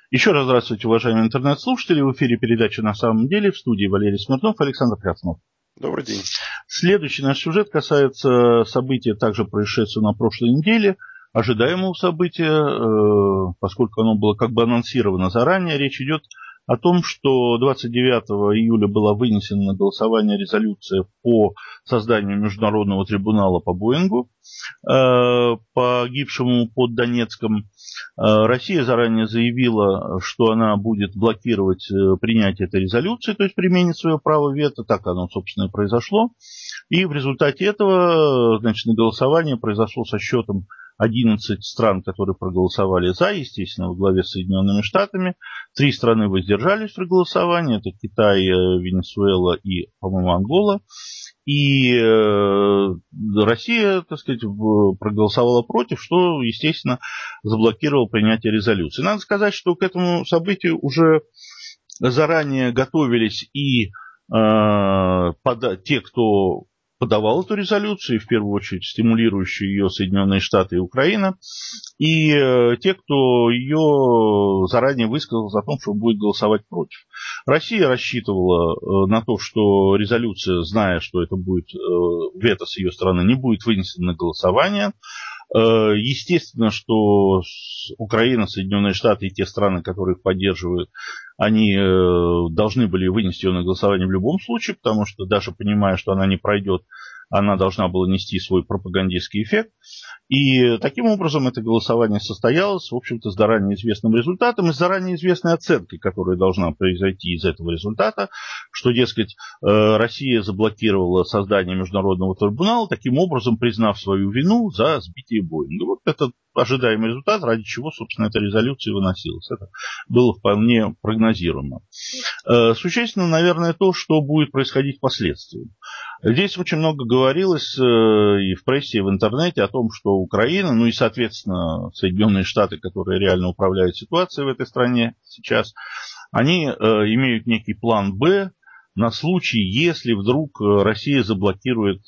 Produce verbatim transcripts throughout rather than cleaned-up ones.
Еще раз здравствуйте, уважаемые интернет-слушатели. В эфире передача «На самом деле», в студии Валерий Смирнов, Александр Краснов. Добрый день. Следующий наш сюжет касается события, также происшедшего на прошлой неделе, ожидаемого события, поскольку оно было как бы анонсировано заранее. Речь идет о том, что двадцать девятого июля была вынесена на голосование резолюция по созданию международного трибунала по Боингу, погибшему под Донецком. Россия заранее заявила, что она будет блокировать принятие этой резолюции, то есть применит свое право вето. Так оно, собственно, и произошло. И в результате этого, значит, голосование произошло со счетом одиннадцать стран, которые проголосовали за, естественно, во главе с Соединенными Штатами. Три страны воздержались при голосовании. Это Китай, Венесуэла и, по-моему, Ангола. И э, Россия, так сказать, проголосовала против, что, естественно, заблокировало принятие резолюции. Надо сказать, что к этому событию уже заранее готовились и э, пода- те, кто подавал эту резолюцию, в первую очередь стимулирующие ее Соединенные Штаты и Украина, и э, те, кто ее заранее высказался о том, что будет голосовать против. Россия рассчитывала э, на то, что резолюция, зная, что это будет э, вето с ее стороны, не будет вынесена на голосование. Э, естественно, что Украина, Соединенные Штаты и те страны, которые их поддерживают, они э, должны были вынести ее на голосование в любом случае, потому что даже понимая, что она не пройдет, она должна была нести свой пропагандистский эффект. И таким образом это голосование состоялось, в общем-то, с заранее известным результатом и с заранее известной оценкой, которая должна произойти из этого результата, что, дескать, Россия заблокировала создание международного трибунала, таким образом признав свою вину за сбитие Боинга. Вот это ожидаемый результат, ради чего, собственно, эта резолюция выносилась. Это было вполне прогнозируемо. Существенно, наверное, то, что будет происходить впоследствии. Здесь очень много говорилось и в прессе, и в интернете о том, что Украина, ну и, соответственно, Соединенные Штаты, которые реально управляют ситуацией в этой стране сейчас, они имеют некий план «Б» на случай, если вдруг Россия заблокирует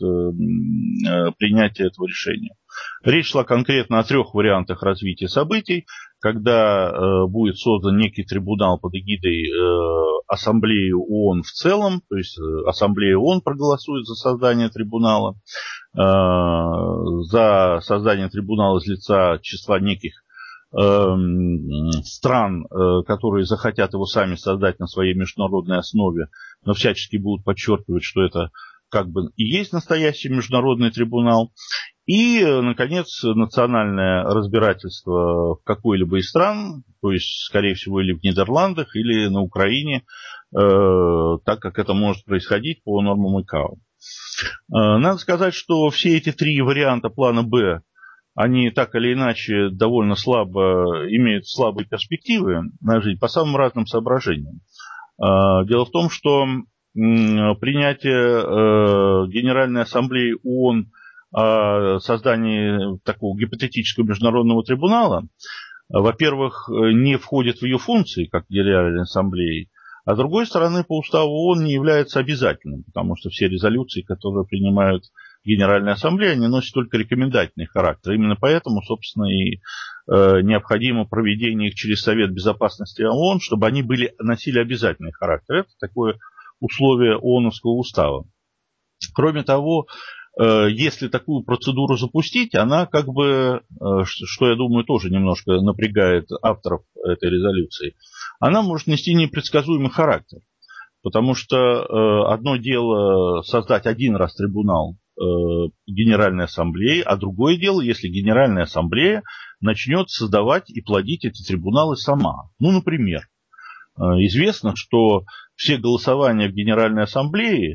принятие этого решения. Речь шла конкретно о трех вариантах развития событий, когда э, будет создан некий трибунал под эгидой э, Ассамблеи ООН в целом, то есть э, Ассамблея ООН проголосует за создание трибунала, э, за создание трибунала из лица числа неких э, стран, э, которые захотят его сами создать на своей международной основе, но всячески будут подчеркивать, что это как бы и есть настоящий международный трибунал. И, наконец, национальное разбирательство в какой-либо из стран, то есть, скорее всего, или в Нидерландах, или на Украине, э, так как это может происходить по нормам ИКАО. Э, надо сказать, что все эти три варианта плана «Б», они так или иначе довольно слабо, имеют слабые перспективы на жизнь по самым разным соображениям. Э, дело в том, что э, принятие э, Генеральной Ассамблеи ООН о создании такого гипотетического международного трибунала, во-первых, не входит в ее функции, как Генеральной Ассамблеи, а с другой стороны, по уставу ООН не является обязательным, потому что все резолюции, которые принимают Генеральная Ассамблея, они носят только рекомендательный характер. Именно поэтому, собственно, и э, необходимо проведение их через Совет Безопасности ООН, чтобы они были, носили обязательный характер. Это такое условие ООНовского устава. Кроме того, если такую процедуру запустить, она как бы, что я думаю, тоже немножко напрягает авторов этой резолюции, она может нести непредсказуемый характер. Потому что одно дело создать один раз трибунал Генеральной Ассамблеи, а другое дело, если Генеральная Ассамблея начнет создавать и плодить эти трибуналы сама. Ну, например, известно, что все голосования в Генеральной Ассамблее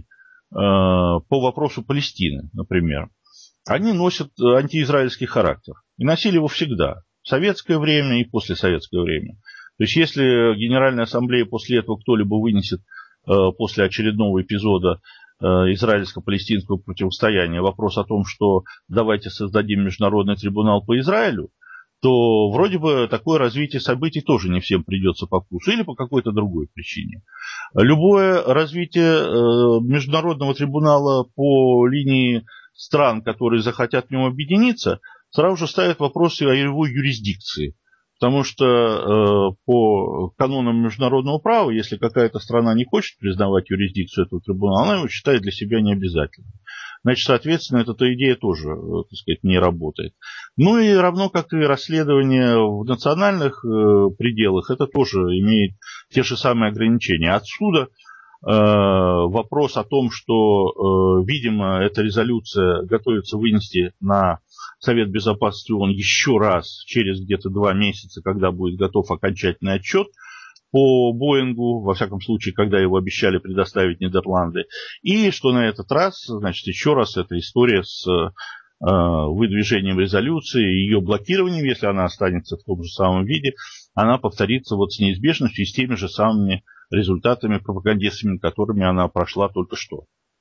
по вопросу Палестины, например, они носят антиизраильский характер. И носили его всегда, в советское время и послесоветское время. То есть, если Генеральная Ассамблея после этого кто-либо вынесет, после очередного эпизода израильско-палестинского противостояния, вопрос о том, что давайте создадим международный трибунал по Израилю, то вроде бы такое развитие событий тоже не всем придется по вкусу или по какой-то другой причине. Любое развитие международного трибунала по линии стран, которые захотят в нем объединиться, сразу же ставит вопрос о его юрисдикции. Потому что э, по канонам международного права, если какая-то страна не хочет признавать юрисдикцию этого трибунала, она его считает для себя необязательной. Значит, соответственно, эта идея тоже, так сказать, не работает. Ну и равно как и расследование в национальных э, пределах, это тоже имеет те же самые ограничения. Отсюда э, вопрос о том, что, э, видимо, эта резолюция готовится вынести на Совет Безопасности ООН еще раз через где-то два месяца, когда будет готов окончательный отчет по Боингу, во всяком случае, когда его обещали предоставить Нидерланды. И что на этот раз, значит, еще раз эта история с э, выдвижением резолюции, ее блокированием, если она останется в том же самом виде, она повторится вот с неизбежностью и с теми же самыми результатами пропагандистскими, которыми она прошла только что.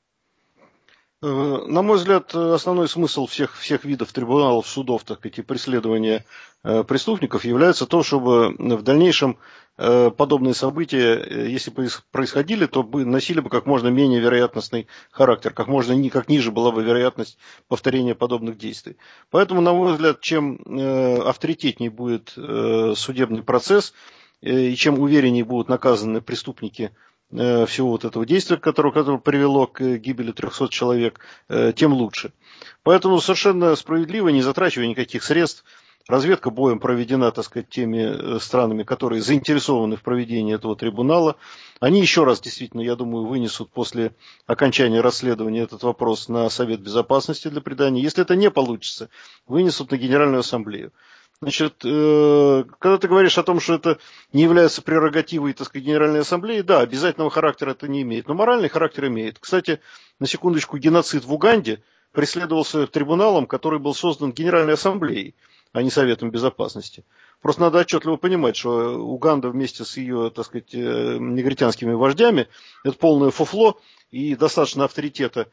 На мой взгляд, основной смысл всех, всех видов трибуналов, судов, так сказать, и преследования э, преступников является то, чтобы в дальнейшем э, подобные события, если бы происходили, то бы носили бы как можно менее вероятностный характер, как можно ни, как ниже была бы вероятность повторения подобных действий. Поэтому, на мой взгляд, чем э, авторитетнее будет э, судебный процесс, э, и чем увереннее будут наказаны преступники всего вот этого действия, которое, которое привело к гибели трехсот человек, тем лучше. Поэтому совершенно справедливо, не затрачивая никаких средств, разведка боем проведена, так сказать, теми странами, которые заинтересованы в проведении этого трибунала. Они еще раз, действительно, я думаю, вынесут после окончания расследования этот вопрос на Совет Безопасности для придания. Если это не получится, вынесут на Генеральную Ассамблею. Значит, когда ты говоришь о том, что это не является прерогативой, так сказать, Генеральной Ассамблеи, да, обязательного характера это не имеет, но моральный характер имеет. Кстати, на секундочку, геноцид в Уганде преследовался трибуналом, который был создан Генеральной Ассамблеей, а не Советом Безопасности. Просто надо отчетливо понимать, что Уганда вместе с ее, так сказать, негритянскими вождями – это полное фуфло, и достаточно авторитета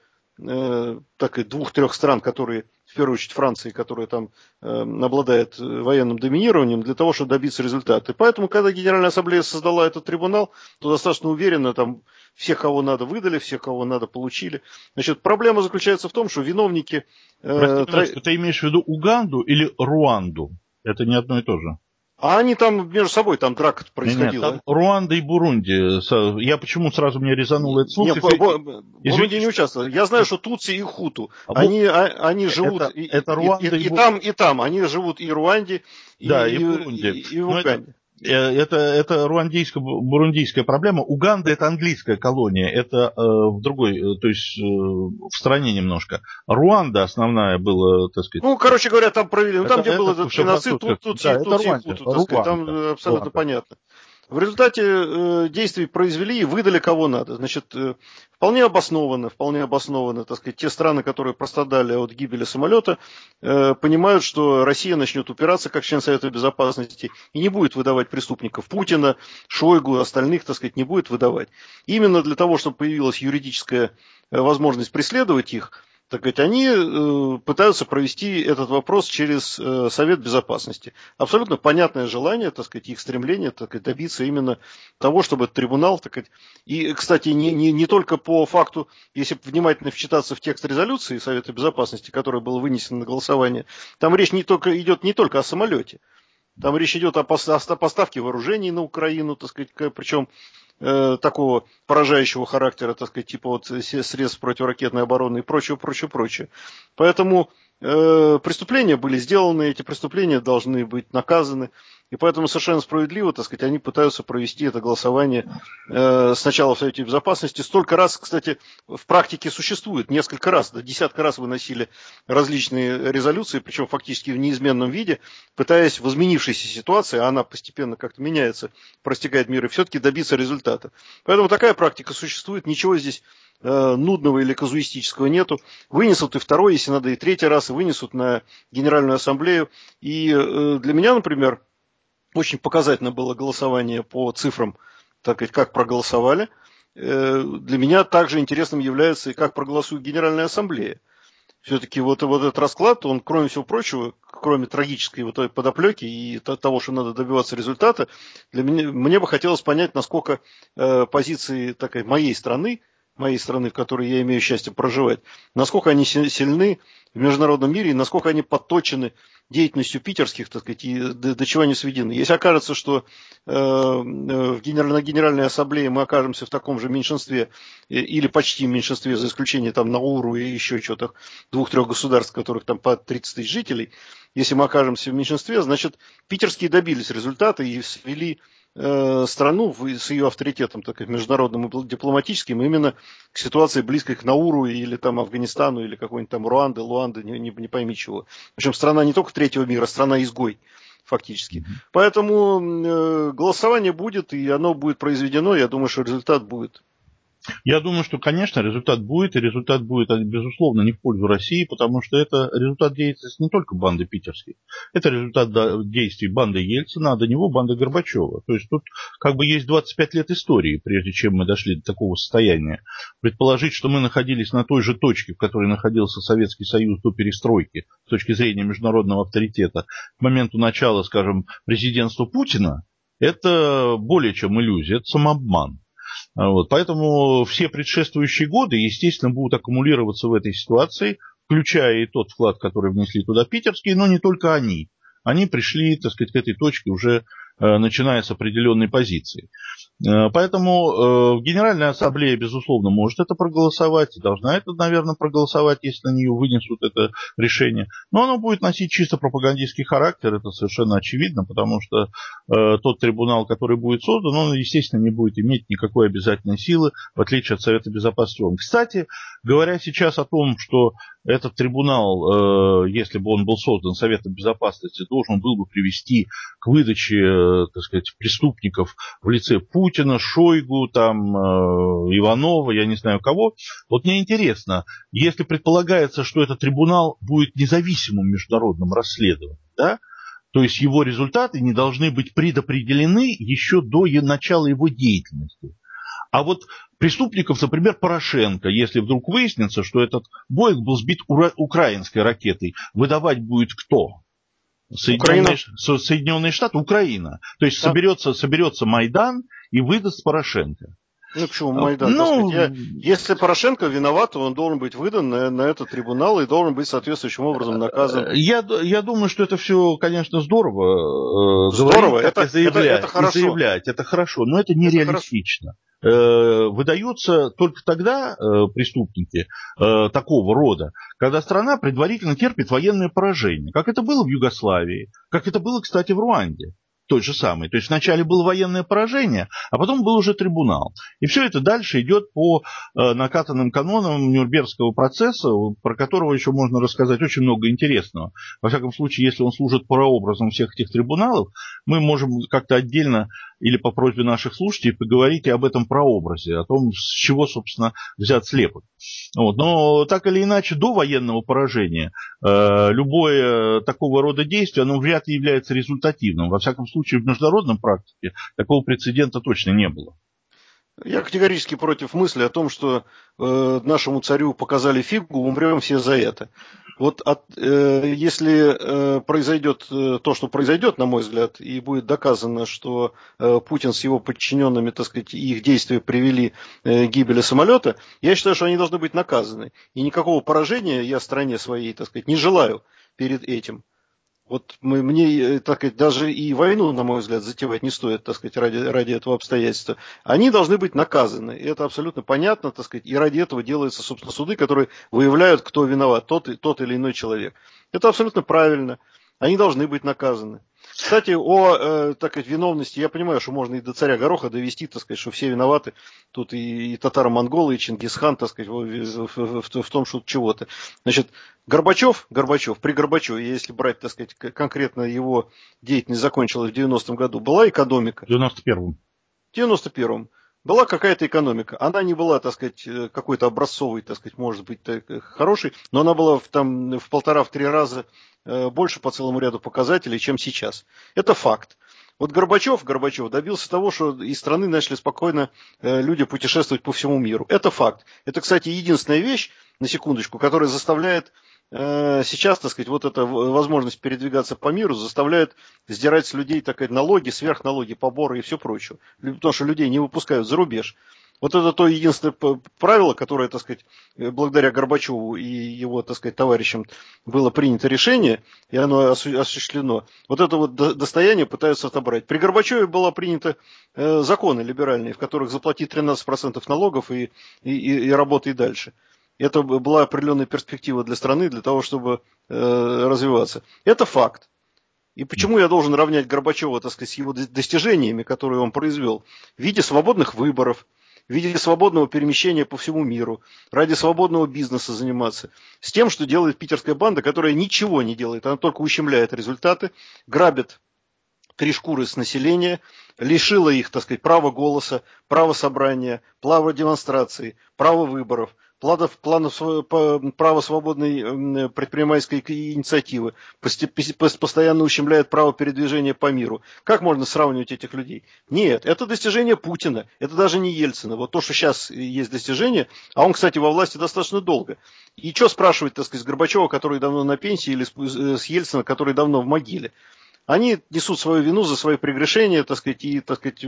э, так и двух-трех стран, которые, в первую очередь Франции, которая там э, обладает военным доминированием, для того, чтобы добиться результата. И поэтому, когда Генеральная Ассамблея создала этот трибунал, то достаточно уверенно там всех, кого надо, выдали, всех, кого надо, получили. Значит, проблема заключается в том, что виновники... Прости, тра... ты имеешь в виду Уганду или Руанду? Это не одно и то же. А они там между собой, там драка происходила. Нет, там Руанда и Бурунди. Я почему сразу мне резанул этот слух? Нет, Бурунди не участвовал. Я знаю, что Тутси и Хуту. Они, они живут это, и, это Руанда и, и, и, и там, и там. Они живут и в Руанде, и, да, и, и, Бурунди. и, и в Уганде. Это, это руандийско-бурундийская проблема. Уганда – это английская колония, это э, в другой, то есть э, в стране немножко. Руанда основная была, так сказать. Ну, короче говоря, там провели, ну, там, это, где был этот геноцид, тут, тут, да, тут, тут и Хуту, так сказать, там абсолютно Руанда. Понятно. В результате э, действий произвели и выдали кого надо. Значит, э, вполне обоснованно, вполне обоснованно, так сказать, те страны, которые пострадали от гибели самолета, э, понимают, что Россия начнет упираться как член Совета Безопасности и не будет выдавать преступников Путина, Шойгу, остальных, так сказать, не будет выдавать. Именно для того, чтобы появилась юридическая возможность преследовать их, так сказать, они э, пытаются провести этот вопрос через э, Совет Безопасности. Абсолютно понятное желание, так сказать, их стремление, так сказать, добиться именно того, чтобы этот трибунал, так сказать, и, кстати, не, не, не только по факту, если внимательно вчитаться в текст резолюции Совета Безопасности, которая была вынесена на голосование, там речь не только, идет не только о самолете, там речь идет о поставке вооружений на Украину, так сказать, причем такого поражающего характера, так сказать, типа вот средств противоракетной обороны и прочего, прочего, прочего. Поэтому э, преступления были сделаны, эти преступления должны быть наказаны, и поэтому совершенно справедливо, так сказать, они пытаются провести это голосование э, сначала в Совете Безопасности. Столько раз, кстати, в практике существует, несколько раз, до десятка раз выносили различные резолюции, причем фактически в неизменном виде, пытаясь в изменившейся ситуации, а она постепенно как-то меняется, простигает мир, и все-таки добиться результата. Поэтому такая практика существует, ничего здесь э, нудного или казуистического нету. Вынесут и второй, если надо, и третий раз, и вынесут на Генеральную Ассамблею. И э, для меня, например, очень показательно было голосование по цифрам, так сказать, как проголосовали. Э, для меня также интересным является и как проголосует Генеральная Ассамблея. Все-таки вот, вот этот расклад, он, кроме всего прочего, кроме трагической вот этой подоплеки и того, что надо добиваться результата, для меня, мне бы хотелось понять, насколько э, позиции такой, моей страны, моей страны, в которой я имею счастье проживать, насколько они сильны в международном мире и насколько они подточены деятельностью питерских, так сказать, и до, до чего они сведены. Если окажется, что э, в генераль, на Генеральной Ассамблее мы окажемся в таком же меньшинстве или почти меньшинстве, за исключением там Науру и еще что-то, двух-трех государств, которых там по тридцать тысяч жителей, если мы окажемся в меньшинстве, значит, питерские добились результата и свели э, страну с ее авторитетом, так сказать, международным и дипломатическим именно к ситуации близкой к Науру или там Афганистану или какой-нибудь там Руанды, Луанды, не, не, не пойми чего. Причем страна не только третьего мира, страна-изгой фактически. Mm-hmm. Поэтому э, голосование будет, и оно будет произведено, я думаю, что результат будет. Я думаю, что, конечно, результат будет, и результат будет, безусловно, не в пользу России, потому что это результат деятельности не только банды питерской, это результат действий банды Ельцина, а до него банды Горбачева. То есть тут как бы есть двадцать пять лет истории, прежде чем мы дошли до такого состояния. Предположить, что мы находились на той же точке, в которой находился Советский Союз до перестройки, с точки зрения международного авторитета, к моменту начала, скажем, президентства Путина, это более чем иллюзия, это самообман. Вот, поэтому все предшествующие годы, естественно, будут аккумулироваться в этой ситуации, включая и тот вклад, который внесли туда питерские, но не только они. Они пришли, так сказать, к этой точке уже э, начиная с определенной позиции. Э, поэтому э, Генеральная Ассамблея, безусловно, может это проголосовать, и должна это, наверное, проголосовать, если на нее вынесут это решение. Но оно будет носить чисто пропагандистский характер, это совершенно очевидно, потому что э, тот трибунал, который будет создан, он, естественно, не будет иметь никакой обязательной силы, в отличие от Совета Безопасности ООН. Кстати, говоря сейчас о том, что этот трибунал, э, если бы он был создан Советом Безопасности, должен был бы привести к выдаче, э, так сказать, преступников в лице Путина, Шойгу, там, э, Иванова, я не знаю кого. Вот мне интересно, если предполагается, что этот трибунал будет независимым международным расследованием, да, то есть его результаты не должны быть предопределены еще до начала его деятельности. А вот преступников, например, Порошенко, если вдруг выяснится, что этот Боинг был сбит ура- украинской ракетой, выдавать будет кто? Соединенные, Соединенные Штаты, Украина. То есть да. соберется, соберется Майдан и выдаст Порошенко. Ну, почему Майдан? Ну, так сказать, я, если Порошенко виноват, то он должен быть выдан на, на этот трибунал и должен быть соответствующим образом наказан. Я, я думаю, что это все, конечно, здорово. Здорово, говорить, это, и заявлять, это, это хорошо. И заявлять, это хорошо, но это нереалистично. Выдаются только тогда э, преступники э, такого рода, когда страна предварительно терпит военное поражение, как это было в Югославии, как это было, кстати, в Руанде. Тот же самый. То есть вначале было военное поражение, а потом был уже трибунал. И все это дальше идет по э, накатанным канонам Нюрнбергского процесса, про которого еще можно рассказать очень много интересного. Во всяком случае, если он служит прообразом всех этих трибуналов, мы можем как-то отдельно или по просьбе наших слушателей поговорить и об этом прообразе, о том, с чего, собственно, взят слепок. Вот. Но так или иначе, до военного поражения э, любое такого рода действие, оно вряд ли является результативным. Во всяком случае, в международной практике такого прецедента точно не было. Я категорически против мысли о том, что э, нашему царю показали фигу, умрем все за это. Вот от, э, если э, произойдет э, то, что произойдет, на мой взгляд, и будет доказано, что э, Путин с его подчиненными, так сказать, их действия привели э, к гибели самолета, я считаю, что они должны быть наказаны. И никакого поражения я стране своей, так сказать, не желаю перед этим. Вот мы, мне, так сказать, даже и войну, на мой взгляд, затевать не стоит, так сказать, ради, ради этого обстоятельства. Они должны быть наказаны. И это абсолютно понятно, так сказать, и ради этого делаются, собственно, суды, которые выявляют, кто виноват, тот, тот или иной человек. Это абсолютно правильно. Они должны быть наказаны. Кстати, о э, так сказать, виновности, я понимаю, что можно и до царя Гороха довести, так сказать, что все виноваты. Тут и, и татаро-монголы, и Чингисхан, так сказать, в, в, в, в, в том, что чего-то. Значит, Горбачев, Горбачев, при Горбачеве, если брать, так сказать, конкретно его деятельность закончилась в девяностом году, была экономика. В девяносто первом. В девяносто первом. Была какая-то экономика. Она не была, так сказать, какой-то образцовой, так сказать, может быть, хорошей, но она была в, там, в полтора-три раза больше по целому ряду показателей, чем сейчас. Это факт. Вот Горбачев, Горбачев добился того, что из страны начали спокойно люди путешествовать по всему миру. Это факт. Это, кстати, единственная вещь, на секундочку, которая заставляет сейчас, так сказать, вот эта возможность передвигаться по миру заставляет сдирать с людей, так сказать, налоги, сверхналоги, поборы и все прочее. Потому что людей не выпускают за рубеж. Вот это то единственное правило, которое, так сказать, благодаря Горбачеву и его, так сказать, товарищам было принято решение, и оно осуществлено. Вот это вот достояние пытаются отобрать. При Горбачеве была принята э, законы либеральные, в которых заплати тринадцать процентов налогов и, и, и, и работай дальше. Это была определенная перспектива для страны, для того, чтобы э, развиваться. Это факт. И почему я должен равнять Горбачева, так сказать, с его достижениями, которые он произвел, в виде свободных выборов, в виде свободного перемещения по всему миру, ради свободного бизнеса заниматься, с тем, что делает питерская банда, которая ничего не делает, она только ущемляет результаты, грабит три шкуры с населения, лишила их, так сказать, права голоса, права собрания, права демонстрации, права выборов, планов, планов, права свободной предпринимательской инициативы, постоянно ущемляет право передвижения по миру. Как можно сравнивать этих людей? Нет, это достижение Путина, это даже не Ельцина. Вот то, что сейчас есть достижение, а он, кстати, во власти достаточно долго. И что спрашивать, так сказать, с Горбачева, который давно на пенсии, или с Ельцина, который давно в могиле? Они несут свою вину за свои прегрешения, так сказать, и, так сказать,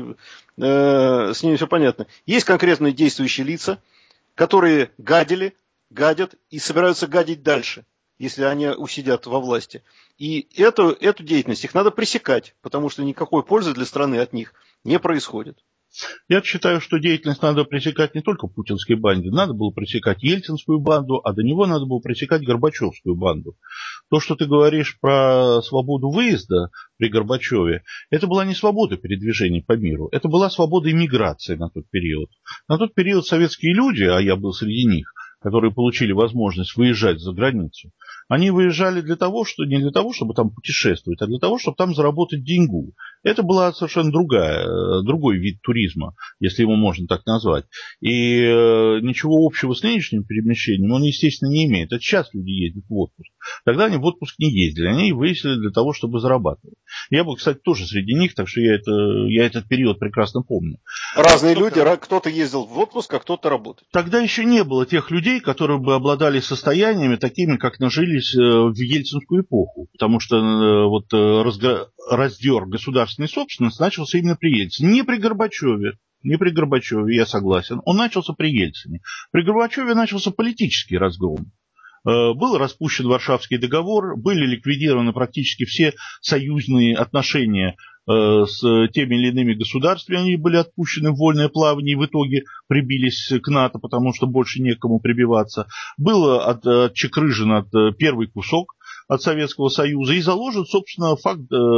э, с ними все понятно. Есть конкретные действующие лица, которые гадили, гадят и собираются гадить дальше, если они усидят во власти. И эту, эту деятельность их надо пресекать, потому что никакой пользы для страны от них не происходит. Я считаю, что деятельность надо пресекать не только путинской банде, надо было пресекать ельцинскую банду, а до него надо было пресекать горбачевскую банду. То, что ты говоришь про свободу выезда при Горбачеве, это была не свобода передвижения по миру, это была свобода иммиграции на тот период. На тот период советские люди, а я был среди них, которые получили возможность выезжать за границу, они выезжали для того, что, не для того, чтобы там путешествовать, а для того, чтобы там заработать деньгу. Это была совершенно другая, другой вид туризма, если его можно так назвать. И э, ничего общего с нынешним перемещением он, естественно, не имеет. Это сейчас люди ездят в отпуск. Тогда они в отпуск не ездили, они выездили для того, чтобы зарабатывать. Я был, кстати, тоже среди них, так что я, это, я этот период прекрасно помню. Разные люди, кто-то ездил в отпуск, а кто-то работает. Тогда еще не было тех людей, которые бы обладали состояниями такими, как нажились в ельцинскую эпоху. Потому что вот раздер государственной собственности начался именно при Ельцине. Не при Горбачеве. Не при Горбачеве, я согласен. Он начался при Ельцине. При Горбачеве начался политический разгром. Был распущен Варшавский договор, были ликвидированы практически все союзные отношения с теми или иными государствами, они были отпущены в вольное плавание и в итоге прибились к НАТО, потому что больше некому прибиваться. Был отчекрыжен от первый кусок от Советского Союза и заложен, собственно, факт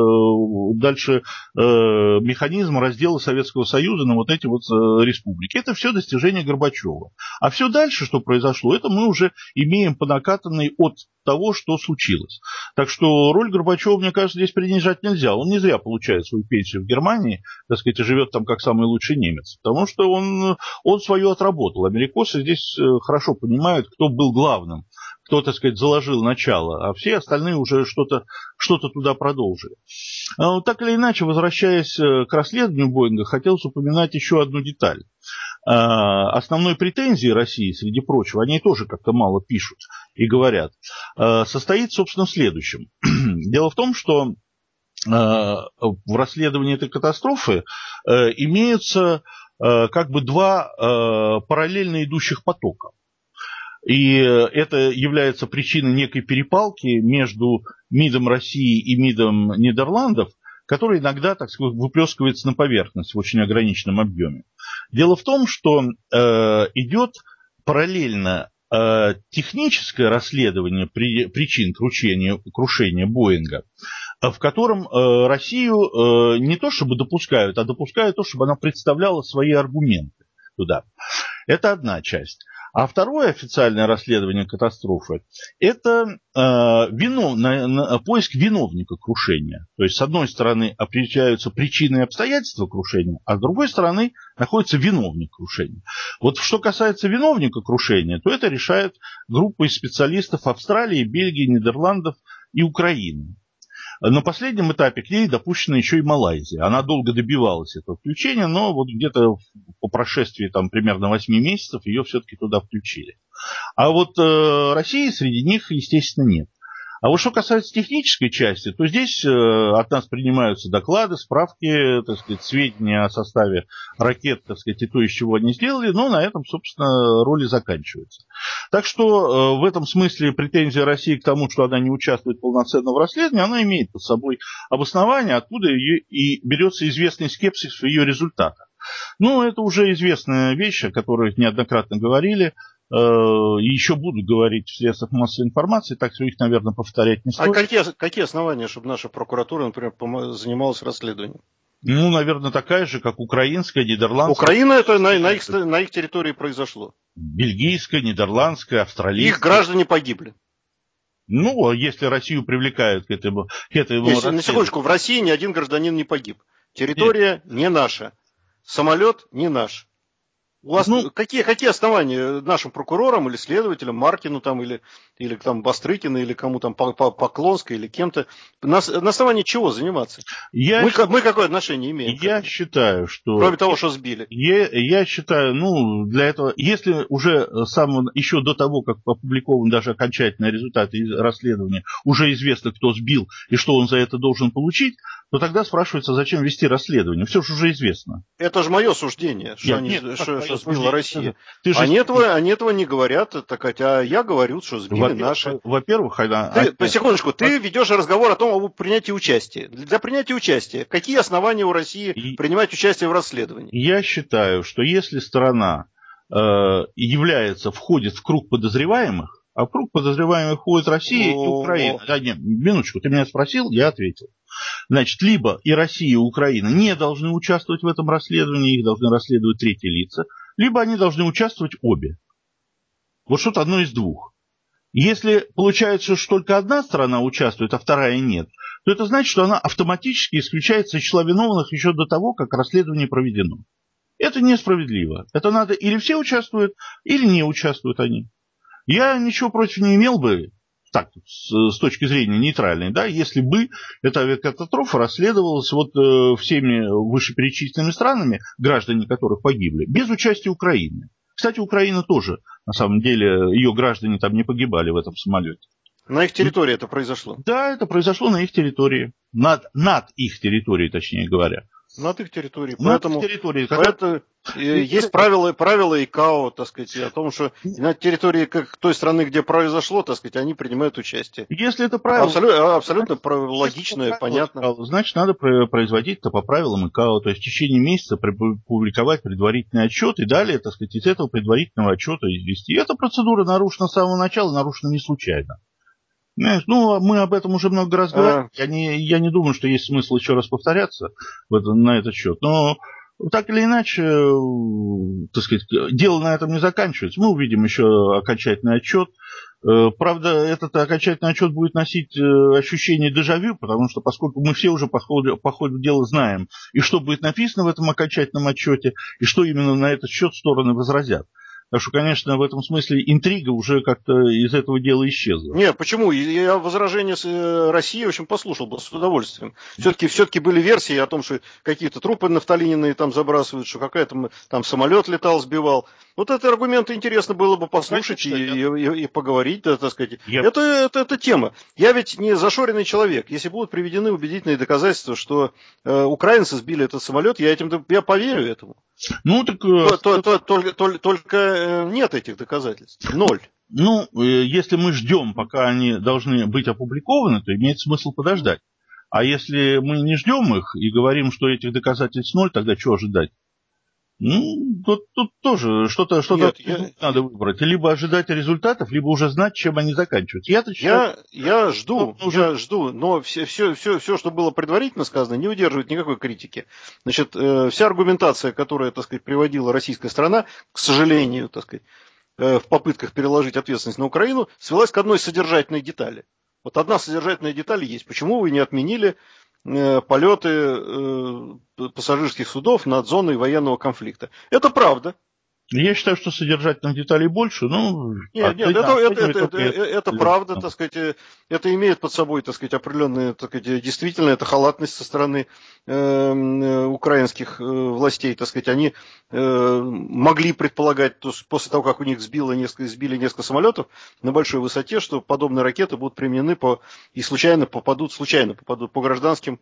э, дальше э, механизм раздела Советского Союза на вот эти вот э, республики. Это все достижение Горбачева. А все дальше, что произошло, это мы уже имеем по накатанной от того, что случилось. Так что роль Горбачева, мне кажется, здесь принижать нельзя. Он не зря получает свою пенсию в Германии, так сказать, и живет там как самый лучший немец. Потому что он, он свое отработал. Америкосы здесь хорошо понимают, кто был главным, кто, так сказать, заложил начало, а все остальные уже что-то, что-то туда продолжили. А, так или иначе, возвращаясь к расследованию Боинга, хотелось упоминать еще одну деталь. А, основной претензией России, среди прочего, они тоже как-то мало пишут и говорят, а, состоит, собственно, в следующем. Дело в том, что а, в расследовании этой катастрофы а, имеются а, как бы два а, параллельно идущих потока. И это является причиной некой перепалки между МИДом России и МИДом Нидерландов, который иногда, так сказать, выплескивается на поверхность в очень ограниченном объеме. Дело в том, что э, идет параллельно э, техническое расследование при, причин крушения, крушения Боинга, в котором э, Россию э, не то чтобы допускают, а допускают то, чтобы она представляла свои аргументы туда. Это одна часть. А второе официальное расследование катастрофы – это э, винов, на, на, поиск виновника крушения. То есть, с одной стороны, определяются причины и обстоятельства крушения, а с другой стороны, находится виновник крушения. Вот что касается виновника крушения, то это решает группа из специалистов Австралии, Бельгии, Нидерландов и Украины. На последнем этапе к ней допущена еще и Малайзия. Она долго добивалась этого включения, но вот где-то по прошествии там, примерно восемь месяцев ее все-таки туда включили. А вот э, России среди них, естественно, нет. А вот что касается технической части, то здесь от нас принимаются доклады, справки, так сказать, сведения о составе ракет, так сказать, и то, из чего они сделали, но на этом, собственно, роли заканчиваются. Так что в этом смысле претензия России к тому, что она не участвует полноценно в расследовании, она имеет под собой обоснование, откуда ее и берется известный скепсис в ее результатах. Ну, это уже известная вещь, о которой неоднократно говорили, и еще будут говорить в средствах массовой информации, так что их, наверное, повторять не стоит. А какие, какие основания, чтобы наша прокуратура, например, занималась расследованием? Ну, наверное, такая же, как украинская, нидерландская. Украина это на, на, их, на их территории произошло. Бельгийская, нидерландская, австралийская. Их граждане погибли. Ну, если Россию привлекают к этому, к этому Нет, на секундочку, в России ни один гражданин не погиб. Территория Нет. не наша. Самолет не наш. У вас ну, какие, какие основания нашим прокурорам или следователям, Маркину там, или, или там, Бастрыкину, или кому там, Поклонской, или кем-то, на, на основании чего заниматься? Я мы, считаю, мы какое отношение имеем? Я считаю, что... Кроме того, что сбили. Я, я считаю, ну, для этого, если уже сам, еще до того, как опубликован даже окончательные результаты расследования, уже известно, кто сбил и что он за это должен получить, то тогда спрашивается, зачем вести расследование? Все же уже известно. Это же мое суждение, что, нет, они, нет, что, что сбила суждение. Россия. Ты же... они, этого, они этого не говорят, так, а я говорю, что сбили во-первых, наши. Во-первых, она... Ты, по секундочку, ты ведешь разговор о том, об принятии участия. Для принятия участия, какие основания у России и... принимать участие в расследовании? Я считаю, что если сторона э, является, входит в круг подозреваемых, а в круг подозреваемых входит Россия О-о-о. и Украина. Да, нет, минуточку, ты меня спросил, я ответил. Значит, либо и Россия, и Украина не должны участвовать в этом расследовании, их должны расследовать третьи лица, либо они должны участвовать обе. Вот что-то одно из двух. Если получается, что только одна сторона участвует, а вторая нет, то это значит, что она автоматически исключается из числа виновных еще до того, как расследование проведено. Это несправедливо. Это надо или все участвуют, или не участвуют они. Я ничего против не имел бы, так, с, с точки зрения нейтральной, да, если бы эта авиакатастрофа расследовалась вот э, всеми вышеперечисленными странами, граждане которых погибли, без участия Украины. Кстати, Украина тоже, на самом деле, ее граждане там не погибали в этом самолете. На их территории это произошло? Да, это произошло на их территории. Над, над их территорией, точнее говоря. Над их территорией. Над Поэтому, территорией. поэтому есть правила, правила ИКАО, так сказать, о том, что на территории как той страны, где произошло, так сказать, они принимают участие. Если это правило... Абсолютно, абсолютно логично и понятно. Значит, надо производить это по правилам ИКАО. То есть в течение месяца публиковать предварительный отчет и далее, так сказать, из этого предварительного отчета извести. И эта процедура нарушена с самого начала, нарушена не случайно. Знаешь, ну, мы об этом уже много раз говорили. А... Я, не, я не думаю, что есть смысл еще раз повторяться в это, на этот счет. Но так или иначе, так сказать, дело на этом не заканчивается. Мы увидим еще окончательный отчет. Правда, этот окончательный отчет будет носить ощущение дежавю, потому что поскольку мы все уже по ходу, по ходу дела знаем, и что будет написано в этом окончательном отчете, и что именно на этот счет стороны возразят. Так что, конечно, в этом смысле интрига уже как-то из этого дела исчезла. Нет, почему? Я возражения с России, в общем, послушал бы с удовольствием. Все-таки, все-таки были версии о том, что какие-то трупы нафталининые там забрасывают, что какая-то там самолет летал, сбивал. Вот это аргументы интересно было бы послушать Конечно, и, я... и, и поговорить, да, так сказать. Я... Это, это, это тема. Я ведь не зашоренный человек. Если будут приведены убедительные доказательства, что э, украинцы сбили этот самолет, я, этим, я поверю этому. Ну, так... То, то, то, только, только, только нет этих доказательств. Ноль. Ну, если мы ждем, пока они должны быть опубликованы, то имеет смысл подождать. А если мы не ждем их и говорим, что этих доказательств ноль, тогда что ожидать? Ну, тут, тут тоже что-то, что-то я... надо выбрать. Либо ожидать результатов, либо уже знать, чем они заканчиваются. Я, считаю, я, я жду, уже... я жду, но все, все, все, все, что было предварительно сказано, не удерживает никакой критики. Значит, э, вся аргументация, которая, так сказать, приводила российская сторона, к сожалению, так сказать, э, в попытках переложить ответственность на Украину, свелась к одной содержательной детали. Вот одна содержательная деталь есть. Почему вы не отменили полеты пассажирских судов над зоной военного конфликта? Это правда. Я считаю, что содержательных деталей больше, но... Нет, нет, это, это, это, это, это, это правда, так сказать, это имеет под собой, так сказать, определенные, так сказать, действительно, это халатность со стороны э, украинских властей, так сказать, они э, могли предполагать, то, после того, как у них сбило несколько, сбили несколько самолетов на большой высоте, что подобные ракеты будут применены по, и случайно попадут, случайно попадут по гражданским,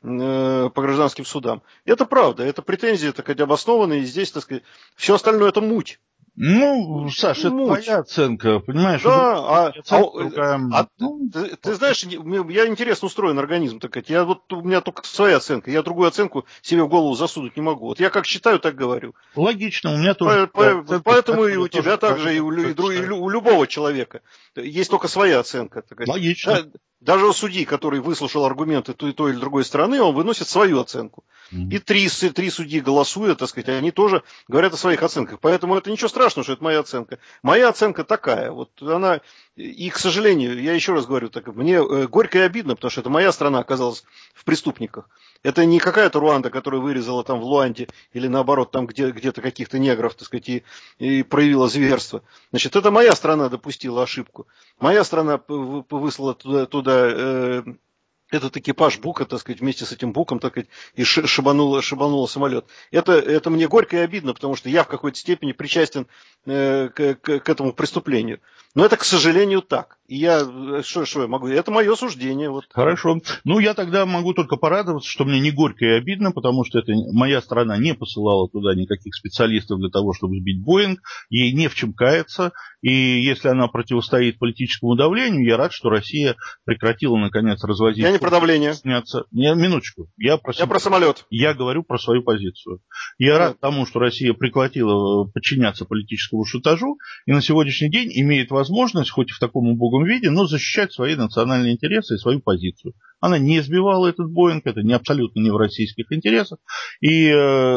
э, по гражданским судам. Это правда, это претензии, так сказать, обоснованные, и здесь, так сказать, все остальное это муть. Ну, Саша, это муть. твоя оценка, понимаешь? Да, а, оценка, а, другая, а ну, ты, ты знаешь, я интересно устроен организм, так сказать. Я вот у меня только своя оценка, я другую оценку себе в голову засунуть не могу. Вот я как считаю, так говорю. Логично, у меня тоже. По, по, оценка, поэтому и у тебя также, и у, и, и у любого человека есть только своя оценка. Так сказать. Логично. Даже у судьи, который выслушал аргументы той, той или другой стороны, он выносит свою оценку. Mm-hmm. И три, три судьи голосуют, так сказать, они тоже говорят о своих оценках. Поэтому это ничего страшного, что это моя оценка. Моя оценка такая. Вот она, и, к сожалению, я еще раз говорю, так, мне горько и обидно, потому что это моя страна оказалась в преступниках. Это не какая-то Руанда, которая вырезала там в Луанде или наоборот там где, где-то каких-то негров, так сказать, и, и проявила зверство. Значит, это моя страна допустила ошибку. Моя страна выслала туда, туда э, этот экипаж Бука, так сказать, вместе с этим Буком, так сказать, и шибанула, шибанула самолет. Это, это мне горько и обидно, потому что я в какой-то степени причастен э, к, к, к этому преступлению. Но это, к сожалению, так. И я, что, что я могу, это мое суждение. Вот. Хорошо. Ну, я тогда могу только порадоваться, что мне не горько и обидно, потому что это моя страна не посылала туда никаких специалистов для того, чтобы сбить Боинг, ей не в чем каяться, и если она противостоит политическому давлению, я рад, что Россия прекратила, наконец, развозить... Я не про давление. Сняться... Не, минуточку. Я про, я про самолет. Я говорю про свою позицию. Я Нет. рад тому, что Россия прекратила подчиняться политическому шантажу, и на сегодняшний день имеет возможность, хоть и в таком убогом виде, но защищать свои национальные интересы и свою позицию. Она не сбивала этот Боинг, это не абсолютно не в российских интересах. И э,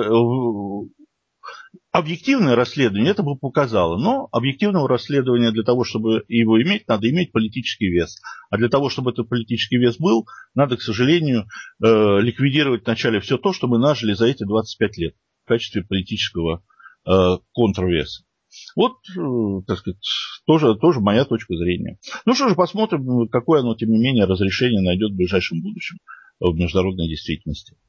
объективное расследование это бы показало. Но объективного расследования для того, чтобы его иметь, надо иметь политический вес. А для того, чтобы этот политический вес был, надо, к сожалению, э, ликвидировать вначале все то, что мы нажили за эти двадцать пять лет в качестве политического э, контрвеса. Вот, так сказать, тоже, тоже моя точка зрения. Ну что же, посмотрим, какое оно, тем не менее, разрешение найдет в ближайшем будущем в международной действительности.